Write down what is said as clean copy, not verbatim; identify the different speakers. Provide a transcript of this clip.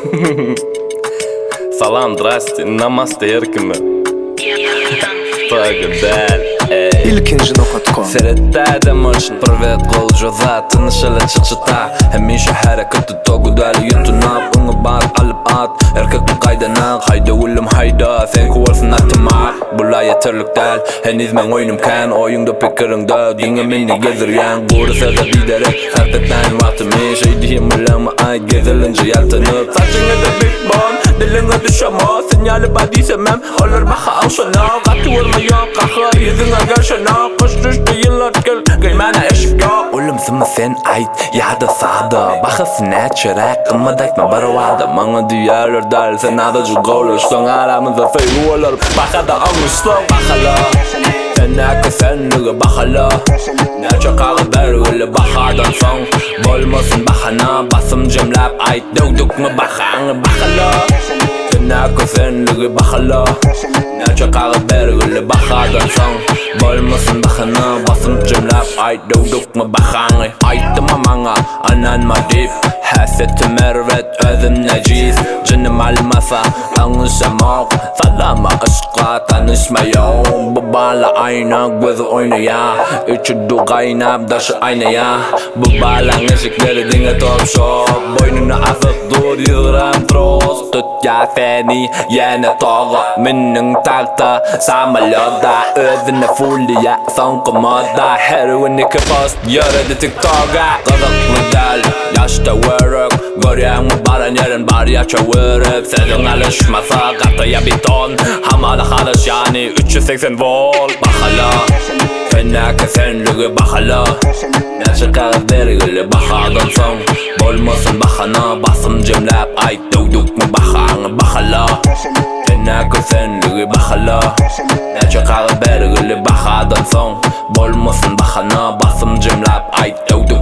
Speaker 1: Салам, здрасте, намасте, эркиме. Погадал.
Speaker 2: İlkin jinoqatkom
Speaker 1: Serettada motion privet qol jozat nishla chichita hamisha harakat togudal yutunab unbar albat erkak qaydana hayda ullum hayda sen kuwalsın atma bulaya terlikdal heniz men oyunum kan oyunda fikrimda dinga meni geziryan qursa da bidere hakatan vaqtimi şeydiyim lama ay gezilince yaltanıp saçına da big bone dilinga düşama sinyali badi semem olur baxa avşana qatı vurmayan qaxa yüzüne görşana Kuş düştü yıllar gel Gıymana eşik yok Oğlum zımı sen ait Yada sağda Bakasına çörek Kımmadakma baravada Mana diyarlar dar Sen adacı gavlar Son aramızda feyruvalar Bakada anmışlar Bakala Senaka senliğe bakala Ne çok ağır bergülü bakardan son Bolmasın bakana Basım cemlap ait Dövdük mü bakan Bakala Senaka senliğe bakala Ne çok ağır bergülü bakardan son Bolmasın bakana Basım cemlap ait Dövdük mü bakan Aittim amana Anan madip Hasetim mervet Özüm necis Canım almasa Anışamak Salama aşka tanışmayon Babala ayna Gözü oynaya İçi dugaynap Daşı aynaya Babala ışıkları dinle top shop Boynuna asık dur Yıram trost Tut ya seni Yine toğa Minning takta Samalyoda Özüne fulliya Son komoda Heroin iki post Yaradı TikTok'a Kazıklı del Yaşta vörük Görüyen mi baran yerin bar ya çavırıp Sezon alışmasa Katıya beton Hamada halış yani 380 volt Bakala Fennaka senliği bakala Ne çıkar vergili bakardan son Bolmasın bakana Basım cemlap ait Dövdük mü bakan Bakala Fennaka senliği bakala Ne çıkar vergili bakardan son Bolmasın bakana Basım cemlap ait Dövdük